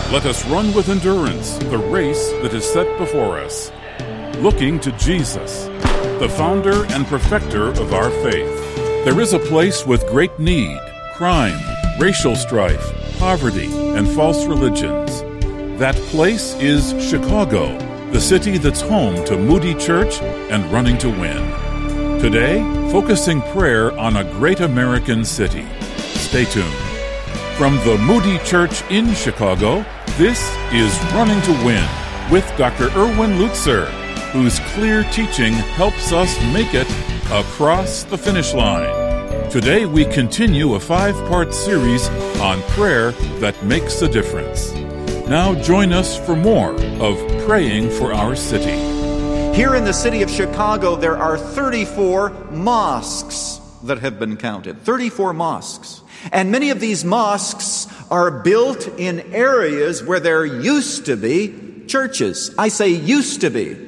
Let us run with endurance the race that is set before us, looking to Jesus, the founder and perfecter of our faith. There is a place with great need, crime, racial strife, poverty, and false religions. That place is Chicago, the city that's home to Moody Church and Running to Win. Today, focusing prayer on a great American city. Stay tuned. From the Moody Church in Chicago, this is Running to Win with Dr. Erwin Lutzer, whose clear teaching helps us make it across the finish line. Today we continue a 5-part series on prayer that makes a difference. Now join us for more of Praying for Our City. Here in the city of Chicago, there are 34 mosques that have been counted. 34 mosques. And many of these mosques are built in areas where there used to be churches. I say used to be,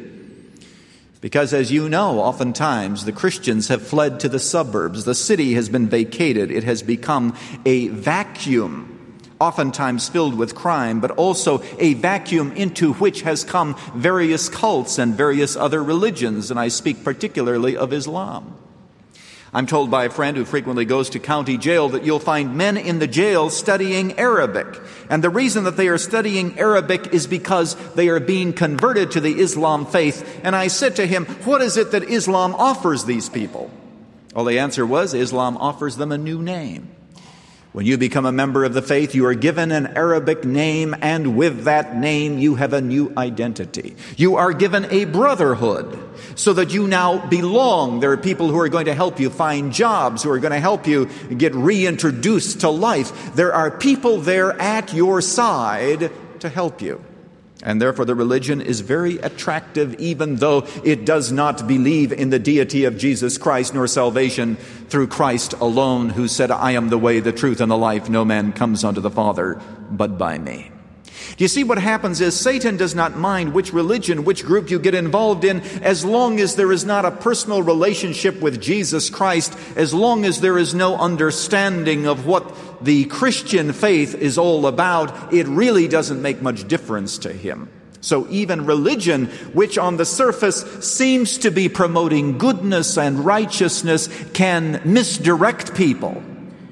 because as you know, oftentimes the Christians have fled to the suburbs. The city has been vacated. It has become a vacuum, oftentimes filled with crime, but also a vacuum into which has come various cults and various other religions, and I speak particularly of Islam. I'm told by a friend who frequently goes to county jail that you'll find men in the jail studying Arabic. And the reason that they are studying Arabic is because they are being converted to the Islam faith. And I said to him, what is it that Islam offers these people? Well, the answer was, Islam offers them a new name. When you become a member of the faith, you are given an Arabic name, and with that name you have a new identity. You are given a brotherhood, so that you now belong. There are people who are going to help you find jobs, who are going to help you get reintroduced to life. There are people there at your side to help you. And therefore the religion is very attractive, even though it does not believe in the deity of Jesus Christ, nor salvation through Christ alone, who said, I am the way, the truth, and the life. No man comes unto the Father but by me. Do you see what happens is Satan does not mind which religion, which group you get involved in, as long as there is not a personal relationship with Jesus Christ, as long as there is no understanding of what the Christian faith is all about. It really doesn't make much difference to him. So even religion, which on the surface seems to be promoting goodness and righteousness, can misdirect people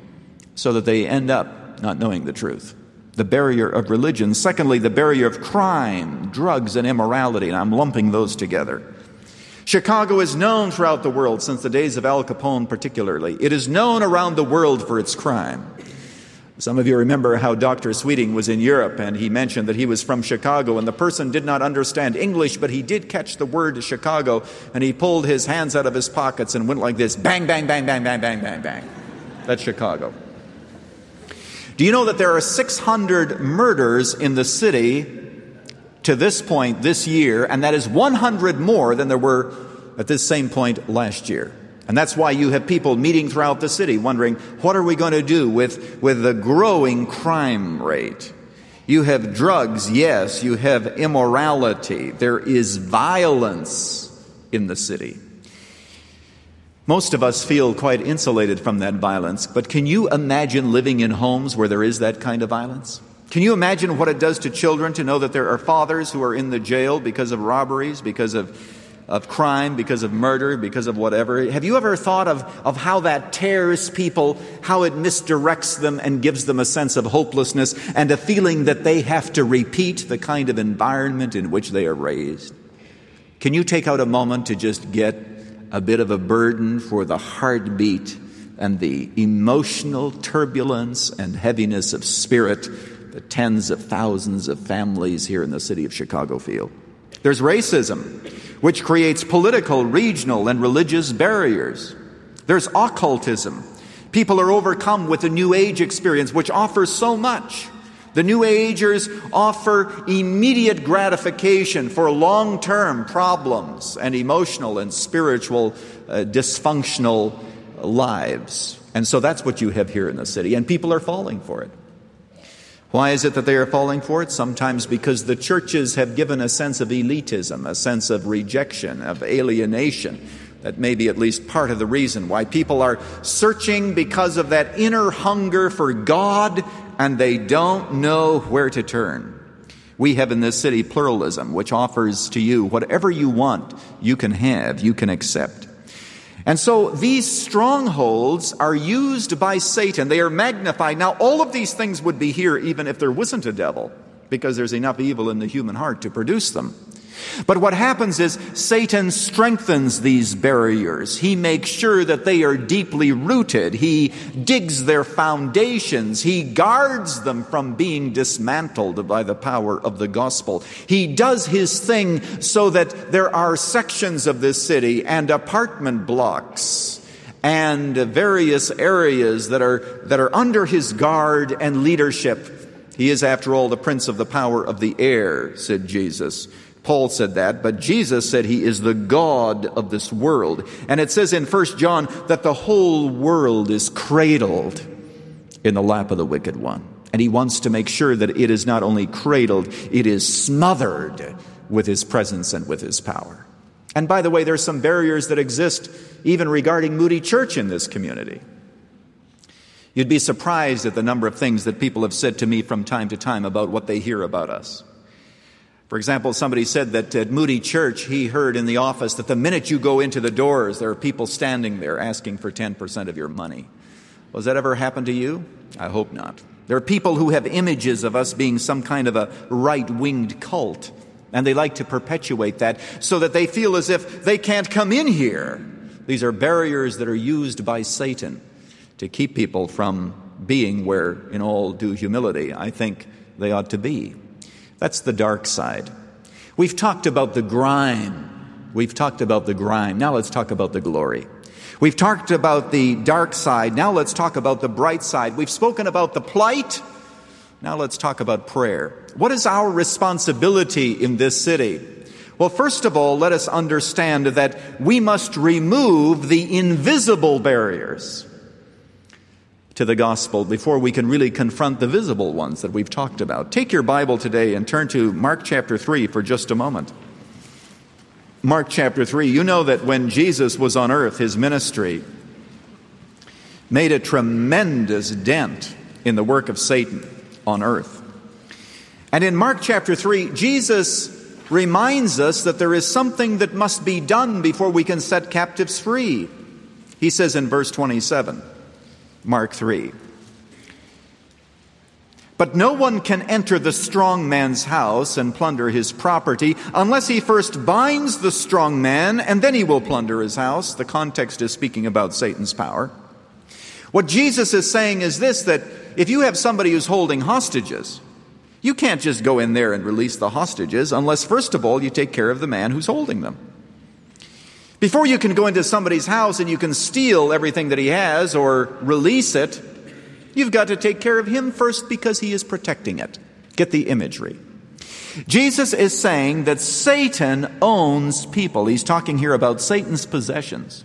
so that they end up not knowing the truth. The barrier of religion. Secondly, the barrier of crime, drugs, and immorality. And I'm lumping those together. Chicago is known throughout the world, since the days of Al Capone particularly. It is known around the world for its crime. Some of you remember how Dr. Sweeting was in Europe, and he mentioned that he was from Chicago, and the person did not understand English, but he did catch the word Chicago, and he pulled his hands out of his pockets and went like this: bang, bang, bang, bang, bang, bang, bang, bang. That's Chicago. Do you know that there are 600 murders in the city to this point this year, and that is 100 more than there were at this same point last year? And that's why you have people meeting throughout the city wondering, what are we going to do with the growing crime rate? You have drugs, yes. You have immorality. There is violence in the city. Most of us feel quite insulated from that violence, but can you imagine living in homes where there is that kind of violence? Can you imagine what it does to children to know that there are fathers who are in the jail because of robberies, because of crime, because of murder, because of whatever? Have you ever thought of how that tears people, how it misdirects them and gives them a sense of hopelessness and a feeling that they have to repeat the kind of environment in which they are raised? Can you take out a moment to just get a bit of a burden for the heartbeat and the emotional turbulence and heaviness of spirit that tens of thousands of families here in the city of Chicago feel? There's racism, which creates political, regional, and religious barriers. There's occultism. People are overcome with the New Age experience, which offers so much. The New Agers offer immediate gratification for long-term problems and emotional and spiritual dysfunctional lives. And so that's what you have here in the city, and people are falling for it. Why is it that they are falling for it? Sometimes because the churches have given a sense of elitism, a sense of rejection, of alienation. That may be at least part of the reason why people are searching, because of that inner hunger for God, and they don't know where to turn. We have in this city pluralism, which offers to you whatever you want, you can have, you can accept. And so these strongholds are used by Satan. They are magnified. Now, all of these things would be here even if there wasn't a devil, because there's enough evil in the human heart to produce them. But what happens is Satan strengthens these barriers. He makes sure that they are deeply rooted. He digs their foundations. He guards them from being dismantled by the power of the gospel. He does his thing so that there are sections of this city and apartment blocks and various areas that are under his guard and leadership. He is, after all, the prince of the power of the air, said Jesus. Paul said that, but Jesus said he is the God of this world. And it says in 1 John that the whole world is cradled in the lap of the wicked one. And he wants to make sure that it is not only cradled, it is smothered with his presence and with his power. And by the way, there's some barriers that exist even regarding Moody Church in this community. You'd be surprised at the number of things that people have said to me from time to time about what they hear about us. For example, somebody said that at Moody Church, he heard in the office that the minute you go into the doors, there are people standing there asking for 10% of your money. Well, has that ever happened to you? I hope not. There are people who have images of us being some kind of a right-winged cult, and they like to perpetuate that so that they feel as if they can't come in here. These are barriers that are used by Satan to keep people from being where, in all due humility, I think they ought to be. That's the dark side. We've talked about the grime. Now let's talk about the glory. We've talked about the dark side. Now let's talk about the bright side. We've spoken about the plight. Now let's talk about prayer. What is our responsibility in this city? Well, first of all, let us understand that we must remove the invisible barriers to the gospel before we can really confront the visible ones that we've talked about. Take your Bible today and turn to Mark chapter 3 for just a moment. Mark chapter 3, you know that when Jesus was on earth, his ministry made a tremendous dent in the work of Satan on earth. And in Mark chapter 3, Jesus reminds us that there is something that must be done before we can set captives free. He says in verse 27, Mark 3, "But no one can enter the strong man's house and plunder his property unless he first binds the strong man, and then he will plunder his house." The context is speaking about Satan's power. What Jesus is saying is this, that if you have somebody who's holding hostages, you can't just go in there and release the hostages unless, first of all, you take care of the man who's holding them. Before you can go into somebody's house and you can steal everything that he has or release it, you've got to take care of him first because he is protecting it. Get the imagery. Jesus is saying that Satan owns people. He's talking here about Satan's possessions.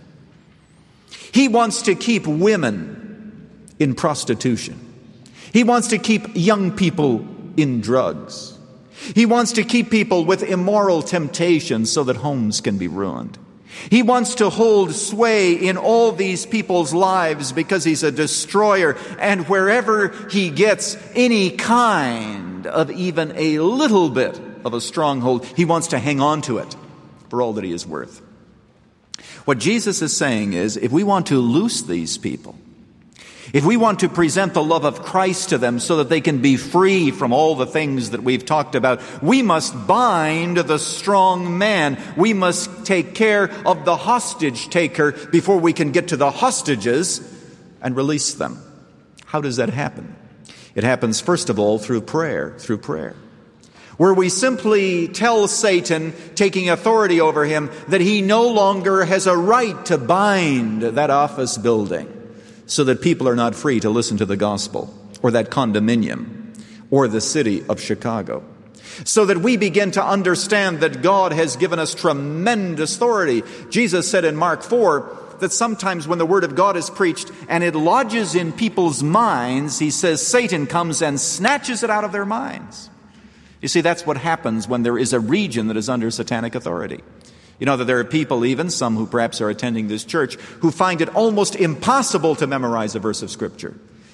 He wants to keep women in prostitution. He wants to keep young people in drugs. He wants to keep people with immoral temptations so that homes can be ruined. He wants to hold sway in all these people's lives because he's a destroyer. And wherever he gets any kind of even a little bit of a stronghold, he wants to hang on to it for all that he is worth. What Jesus is saying is, if we want to loose these people, if we want to present the love of Christ to them so that they can be free from all the things that we've talked about, we must bind the strong man. We must take care of the hostage taker before we can get to the hostages and release them. How does that happen? It happens, first of all, through prayer, where we simply tell Satan, taking authority over him, that he no longer has a right to bind that office building, so that people are not free to listen to the gospel, or that condominium, or the city of Chicago. So that we begin to understand that God has given us tremendous authority. Jesus said in Mark 4 that sometimes when the word of God is preached and it lodges in people's minds, he says Satan comes and snatches it out of their minds. You see, that's what happens when there is a region that is under satanic authority. You know that there are people, even some who perhaps are attending this church, who find it almost impossible to memorize a verse of Scripture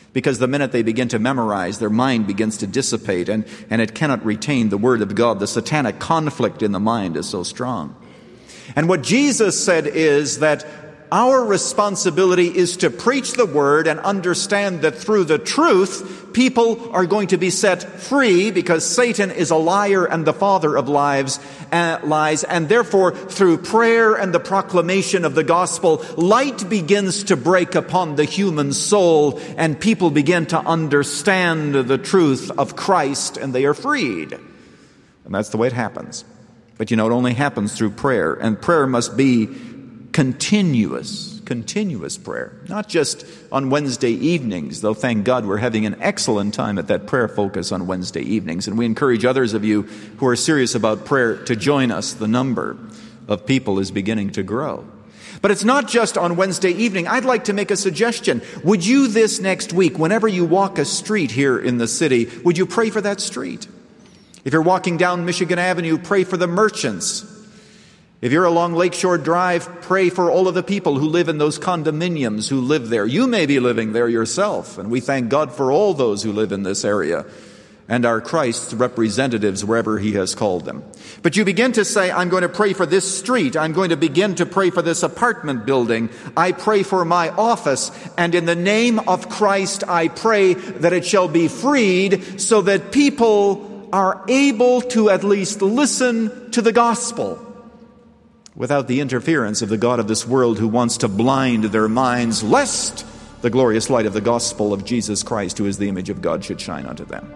Because the minute they begin to memorize, their mind begins to dissipate, and it cannot retain the Word of God. The satanic conflict in the mind is so strong. And what Jesus said is that our responsibility is to preach the Word and understand that through the truth, people are going to be set free, because Satan is a liar and the father of lies, and therefore through prayer and the proclamation of the gospel, light begins to break upon the human soul, and people begin to understand the truth of Christ, and they are freed. And that's the way it happens. But it only happens through prayer, and prayer must be continuous prayer. Not just on Wednesday evenings, though thank God we're having an excellent time at that prayer focus on Wednesday evenings. And we encourage others of you who are serious about prayer to join us. The number of people is beginning to grow. But it's not just on Wednesday evening. I'd like to make a suggestion. Would you this next week, whenever you walk a street here in the city, would you pray for that street? If you're walking down Michigan Avenue, pray for the merchants. If you're along Lakeshore Drive, pray for all of the people who live in those condominiums who live there. You may be living there yourself, and we thank God for all those who live in this area and are Christ's representatives wherever He has called them. But you begin to say, I'm going to pray for this street. I'm going to begin to pray for this apartment building. I pray for my office. And in the name of Christ, I pray that it shall be freed so that people are able to at least listen to the gospel without the interference of the god of this world, who wants to blind their minds, lest the glorious light of the gospel of Jesus Christ, who is the image of God, should shine unto them.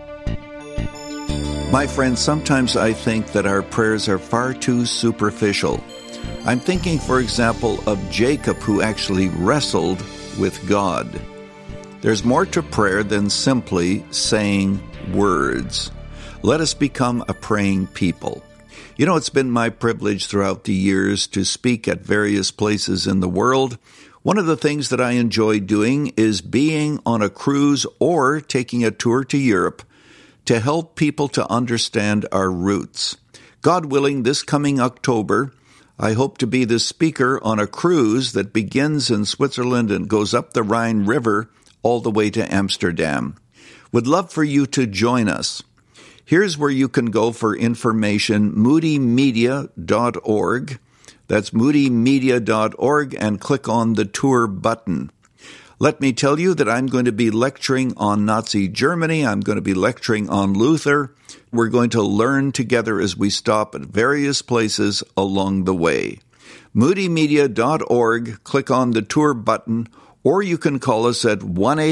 My friends, sometimes I think that our prayers are far too superficial. I'm thinking, for example, of Jacob, who actually wrestled with God. There's more to prayer than simply saying words. Let us become a praying people. It's been my privilege throughout the years to speak at various places in the world. One of the things that I enjoy doing is being on a cruise or taking a tour to Europe to help people to understand our roots. God willing, this coming October, I hope to be the speaker on a cruise that begins in Switzerland and goes up the Rhine River all the way to Amsterdam. Would love for you to join us. Here's where you can go for information, moodymedia.org. That's moodymedia.org, and click on the tour button. Let me tell you that I'm going to be lecturing on Nazi Germany. I'm going to be lecturing on Luther. We're going to learn together as we stop at various places along the way. moodymedia.org, click on the tour button, or you can call us at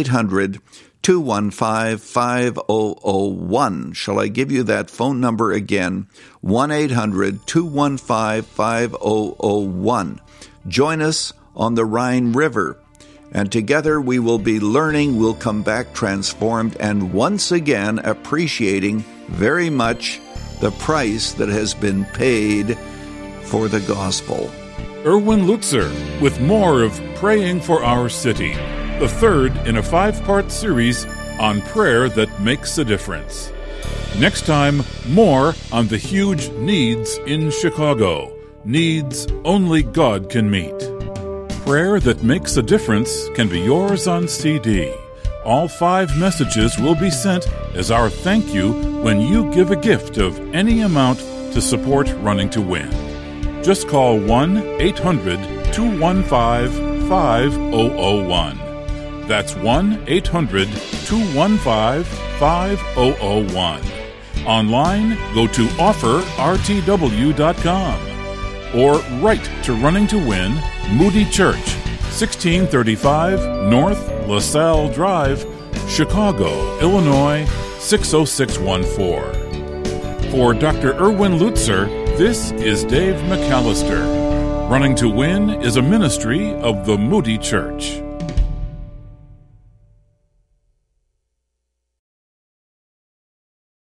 1-800-215-5001. Shall I give you that phone number again? 1-800-215-5001. Join us on the Rhine River, and together we will be learning. We'll come back transformed and once again appreciating very much the price that has been paid for the gospel. Erwin Lutzer with more of Praying for Our City, the third in a 5-part series on prayer that makes a difference. Next time, more on the huge needs in Chicago, needs only God can meet. Prayer that makes a difference can be yours on CD. All 5 messages will be sent as our thank you when you give a gift of any amount to support Running to Win. Just call 1-800-215-5001. That's 1-800-215-5001. Online, go to offerrtw.com or write to Running to Win, Moody Church, 1635 North LaSalle Drive, Chicago, Illinois, 60614. For Dr. Erwin Lutzer, this is Dave McAllister. Running to Win is a ministry of the Moody Church.